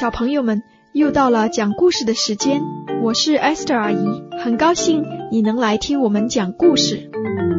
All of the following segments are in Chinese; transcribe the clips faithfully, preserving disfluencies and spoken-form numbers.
小朋友们，又到了讲故事的时间，我是 Esther 阿姨，很高兴你能来听我们讲故事。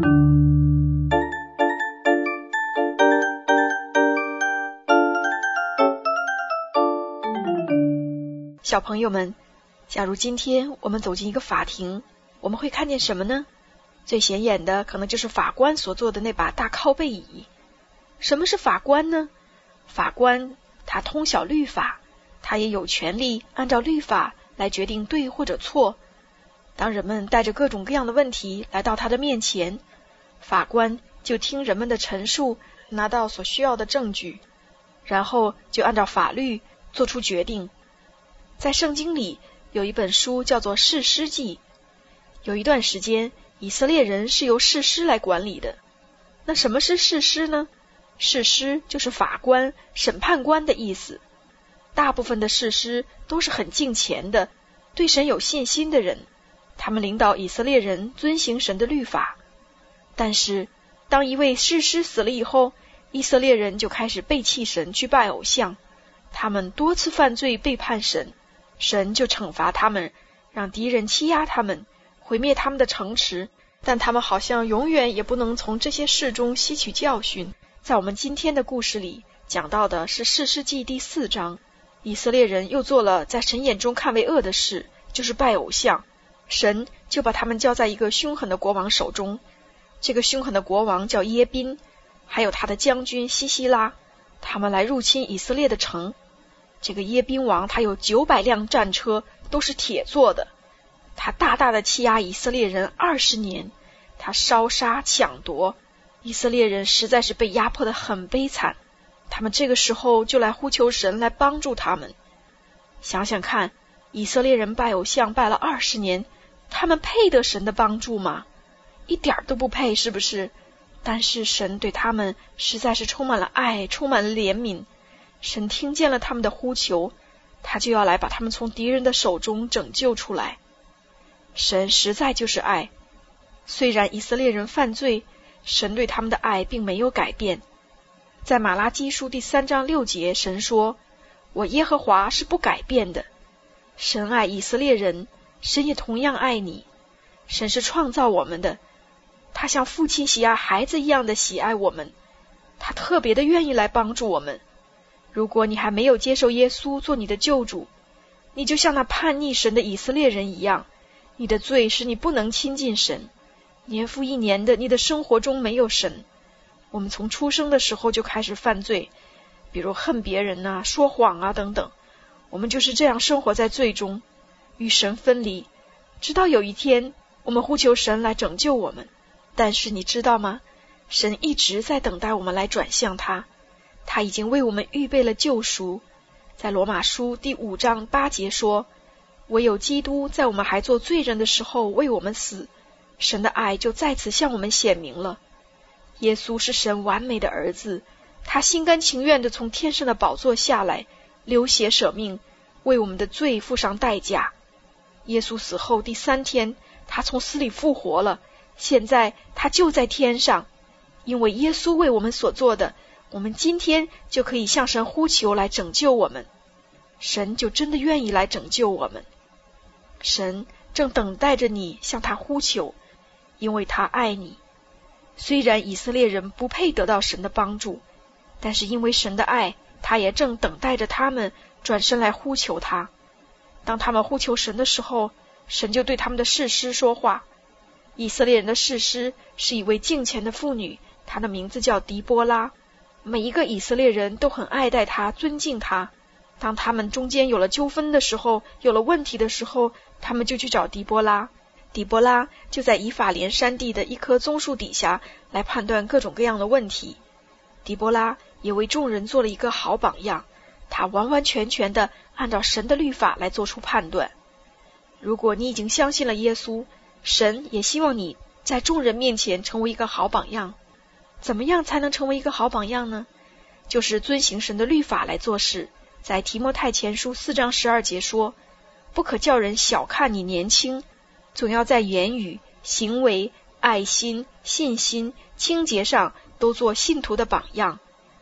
小朋友们，假如今天我们走进一个法庭，我们会看见什么呢？最显眼的可能就是法官所坐的那把大靠背椅。什么是法官呢？法官他通晓律法，他也有权利按照律法来决定对或者错。当人们带着各种各样的问题来到他的面前，法官就听人们的陈述，拿到所需要的证据，然后就按照法律做出决定。在圣经里有一本书叫做士师记，有一段时间以色列人是由士师来管理的。那什么是士师呢？士师就是法官、审判官的意思。大部分的士师都是很敬虔的，对神有信心的人，他们领导以色列人遵行神的律法。但是当一位士师死了以后，以色列人就开始背弃神，去拜偶像，他们多次犯罪背叛神，神就惩罚他们，让敌人欺压他们，毁灭他们的城池，但他们好像永远也不能从这些事中吸取教训。在我们今天的故事里讲到的是士师记第四章，以色列人又做了在神眼中看为恶的事，就是拜偶像。神就把他们交在一个凶狠的国王手中，这个凶狠的国王叫耶宾，还有他的将军西西拉，他们来入侵以色列的城。这个耶宾王他有九百辆战车，都是铁做的，他大大的欺压以色列人二十年，他烧杀抢夺，以色列人实在是被压迫得很悲惨。他们这个时候就来呼求神来帮助他们。想想看，以色列人拜偶像拜了二十年，他们配得神的帮助吗？一点都不配，是不是？但是神对他们实在是充满了爱，充满了怜悯。神听见了他们的呼求，他就要来把他们从敌人的手中拯救出来。神实在就是爱，虽然以色列人犯罪，神对他们的爱并没有改变。在马拉基书第三章六节，神说，我耶和华是不改变的。神爱以色列人，神也同样爱你。神是创造我们的，他像父亲喜爱孩子一样的喜爱我们，他特别的愿意来帮助我们。如果你还没有接受耶稣做你的救主，你就像那叛逆神的以色列人一样，你的罪使你不能亲近神，年复一年的你的生活中没有神。我们从出生的时候就开始犯罪，比如恨别人啊、说谎啊等等，我们就是这样生活在罪中，与神分离，直到有一天我们呼求神来拯救我们。但是你知道吗？神一直在等待我们来转向他，他已经为我们预备了救赎。在罗马书第五章八节说，唯有基督在我们还做罪人的时候为我们死，神的爱就在此向我们显明了。耶稣是神完美的儿子，他心甘情愿地从天上的宝座下来，流血舍命，为我们的罪付上代价。耶稣死后第三天，他从死里复活了，现在他就在天上。因为耶稣为我们所做的，我们今天就可以向神呼求来拯救我们。神就真的愿意来拯救我们。神正等待着你向他呼求，因为他爱你。虽然以色列人不配得到神的帮助，但是因为神的爱，他也正等待着他们转身来呼求他。当他们呼求神的时候，神就对他们的士师说话。以色列人的士师是一位敬虔的妇女，她的名字叫狄波拉。每一个以色列人都很爱戴她，尊敬她。当他们中间有了纠纷的时候，有了问题的时候，他们就去找狄波拉。狄波拉就在以法莲山地的一棵棕树底下来判断各种各样的问题。狄波拉也为众人做了一个好榜样，他完完全全的按照神的律法来做出判断。如果你已经相信了耶稣，神也希望你在众人面前成为一个好榜样。怎么样才能成为一个好榜样呢？就是遵行神的律法来做事。在提摩太前书四章十二节说，不可叫人小看你年轻，总要在言语、行为、爱心、信心、清洁上都做信徒的榜样。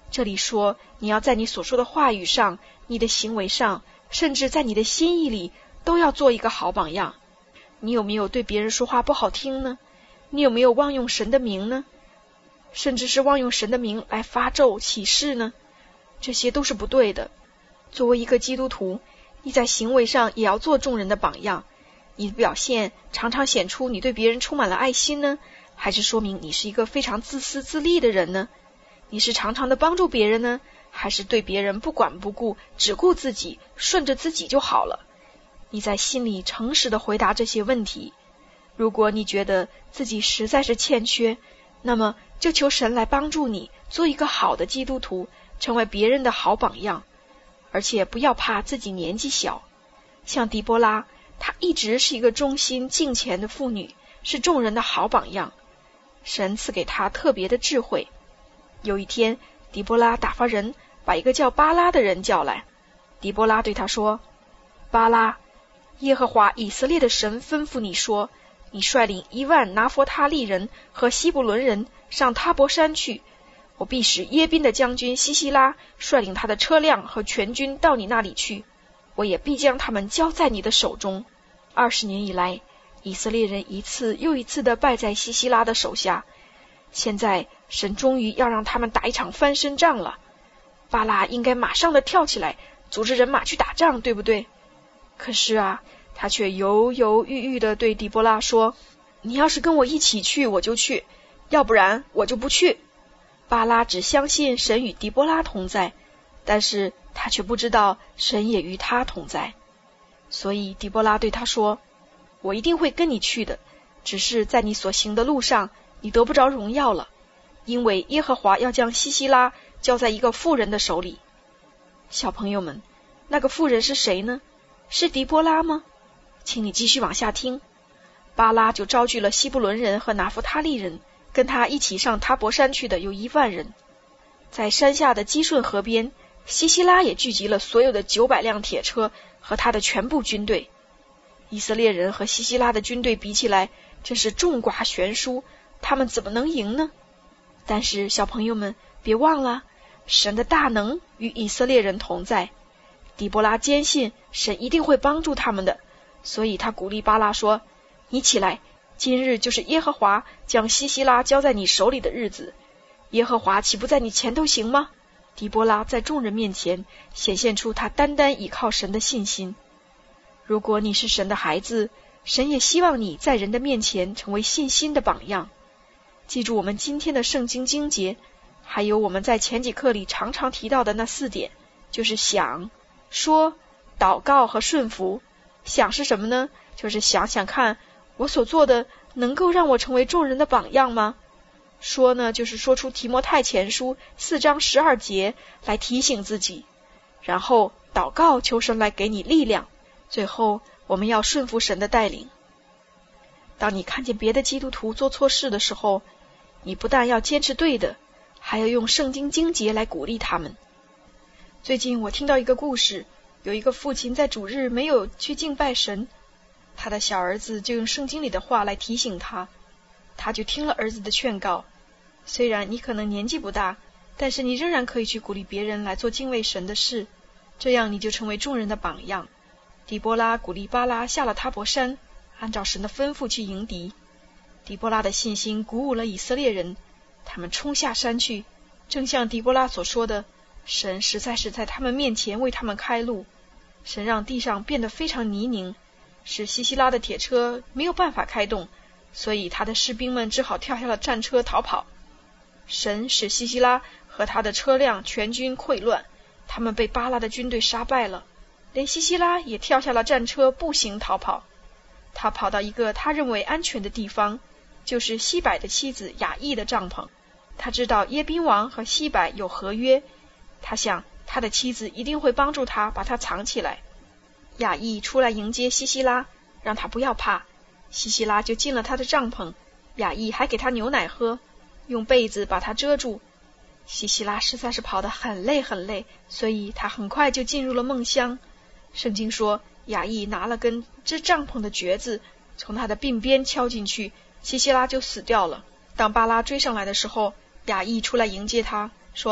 这里说你要在你所说的话语上，你的行为上，甚至在你的心意里都要做一个好榜样。你有没有对别人说话不好听呢？你有没有妄用神的名呢？甚至是妄用神的名来发咒起誓呢？这些都是不对的。作为一个基督徒，你在行为上也要做众人的榜样。你的表现常常显出你对别人充满了爱心呢，还是说明你是一个非常自私自利的人呢？你是常常的帮助别人呢，还是对别人不管不顾，只顾自己，顺着自己就好了？你在心里诚实的回答这些问题。如果你觉得自己实在是欠缺，那么就求神来帮助你做一个好的基督徒，成为别人的好榜样。而且不要怕自己年纪小，像狄波拉，她一直是一个忠心敬虔的妇女，是众人的好榜样。神赐给她特别的智慧。有一天，狄波拉打发人把一个叫巴拉的人叫来。狄波拉对他说：巴拉，耶和华以色列的神吩咐你说，你率领一万拿弗他利人和希布伦人上他伯山去，我必使耶宾的将军西西拉率领他的车辆和全军到你那里去，我也必将他们交在你的手中。二十年以来，以色列人一次又一次的败在西西拉的手下，现在神终于要让他们打一场翻身仗了。巴拉应该马上的跳起来，组织人马去打仗，对不对？可是啊，他却犹犹豫豫的对狄波拉说：你要是跟我一起去，我就去，要不然我就不去。巴拉只相信神与狄波拉同在，但是他却不知道神也与他同在。所以狄波拉对他说：我一定会跟你去的，只是在你所行的路上，你得不着荣耀了，因为耶和华要将西西拉交在一个妇人的手里。小朋友们，那个妇人是谁呢？是狄波拉吗？请你继续往下听。巴拉就招聚了希布伦人和拿弗他利人，跟他一起上他伯山去的有一万人。在山下的基顺河边，西西拉也聚集了所有的九百辆铁车和他的全部军队。以色列人和西西拉的军队比起来，真是众寡悬殊，他们怎么能赢呢？但是小朋友们别忘了，神的大能与以色列人同在。狄波拉坚信神一定会帮助他们的，所以他鼓励巴拉说：你起来，今日就是耶和华将西西拉交在你手里的日子，耶和华岂不在你前头行吗？狄波拉在众人面前显现出他单单倚靠神的信心。如果你是神的孩子，神也希望你在人的面前成为信心的榜样。记住我们今天的圣经经节，还有我们在前几课里常常提到的那四点，就是想、说、祷告和顺服。想是什么呢？就是想想看，我所做的能够让我成为众人的榜样吗？说呢，就是说出提摩太前书四章十二节来提醒自己。然后祷告，求神来给你力量。最后我们要顺服神的带领。当你看见别的基督徒做错事的时候，你不但要坚持对的，还要用圣经经节来鼓励他们。最近我听到一个故事，有一个父亲在主日没有去敬拜神，他的小儿子就用圣经里的话来提醒他，他就听了儿子的劝告。虽然你可能年纪不大，但是你仍然可以去鼓励别人来做敬畏神的事，这样你就成为众人的榜样。狄波拉鼓励巴拉下了他伯山，按照神的吩咐去迎敌。狄波拉的信心鼓舞了以色列人，他们冲下山去，正像狄波拉所说的，神实在是在他们面前为他们开路。神让地上变得非常泥泞，使西西拉的铁车没有办法开动，所以他的士兵们只好跳下了战车逃跑。神使西西拉和他的车辆全军溃乱，他们被巴拉的军队杀败了。连西西拉也跳下了战车步行逃跑。他跑到一个他认为安全的地方，就是西柏的妻子雅意的帐篷。他知道耶宾王和西柏有合约，他想他的妻子一定会帮助他把他藏起来。雅意出来迎接西西拉，让他不要怕。西西拉就进了他的帐篷，雅意还给他牛奶喝，用被子把他遮住。西西拉实在是跑得很累很累，所以他很快就进入了梦乡。圣经说，雅意拿了根支帐篷的橛子，从他的鬓边敲进去，西西拉就死掉了。当巴拉追上来的时候，雅意出来迎接他，说：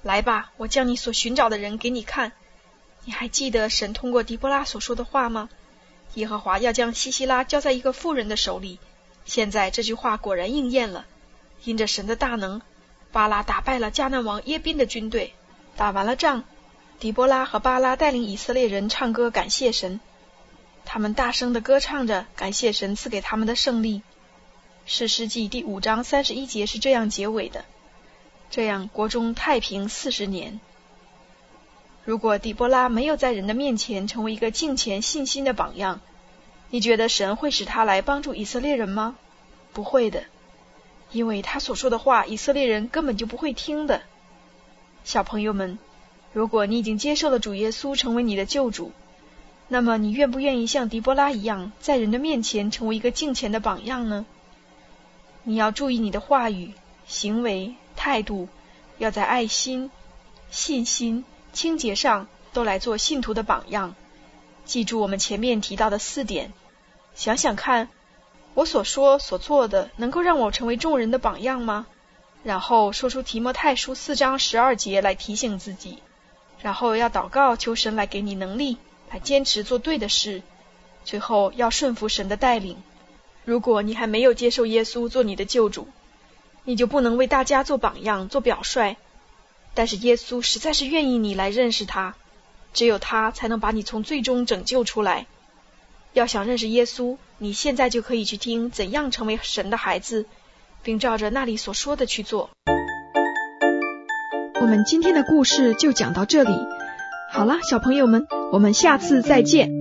来吧，我将你所寻找的人给你看。你还记得神通过狄波拉所说的话吗？耶和华要将西西拉交在一个妇人的手里。现在这句话果然应验了。因着神的大能，巴拉打败了迦南王耶宾的军队。打完了仗，狄波拉和巴拉带领以色列人唱歌感谢神。他们大声地歌唱着，感谢神赐给他们的胜利。士师记第五章三十一节是这样结尾的：这样国中太平四十年。如果底波拉没有在人的面前成为一个敬虔信心的榜样，你觉得神会使他来帮助以色列人吗？不会的，因为他所说的话以色列人根本就不会听的。小朋友们，如果你已经接受了主耶稣成为你的救主，那么你愿不愿意像底波拉一样，在人的面前成为一个敬虔的榜样呢？你要注意你的话语、行为、态度，要在爱心、信心、清洁上都来做信徒的榜样。记住我们前面提到的四点，想想看，我所说所做的能够让我成为众人的榜样吗？然后说出提摩太书四章十二节来提醒自己，然后要祷告求神来给你能力，来坚持做对的事，最后要顺服神的带领。如果你还没有接受耶稣做你的救主，你就不能为大家做榜样、做表率。但是耶稣实在是愿意你来认识他，只有他才能把你从最终拯救出来。要想认识耶稣，你现在就可以去听怎样成为神的孩子，并照着那里所说的去做。我们今天的故事就讲到这里。好了，小朋友们，我们下次再见。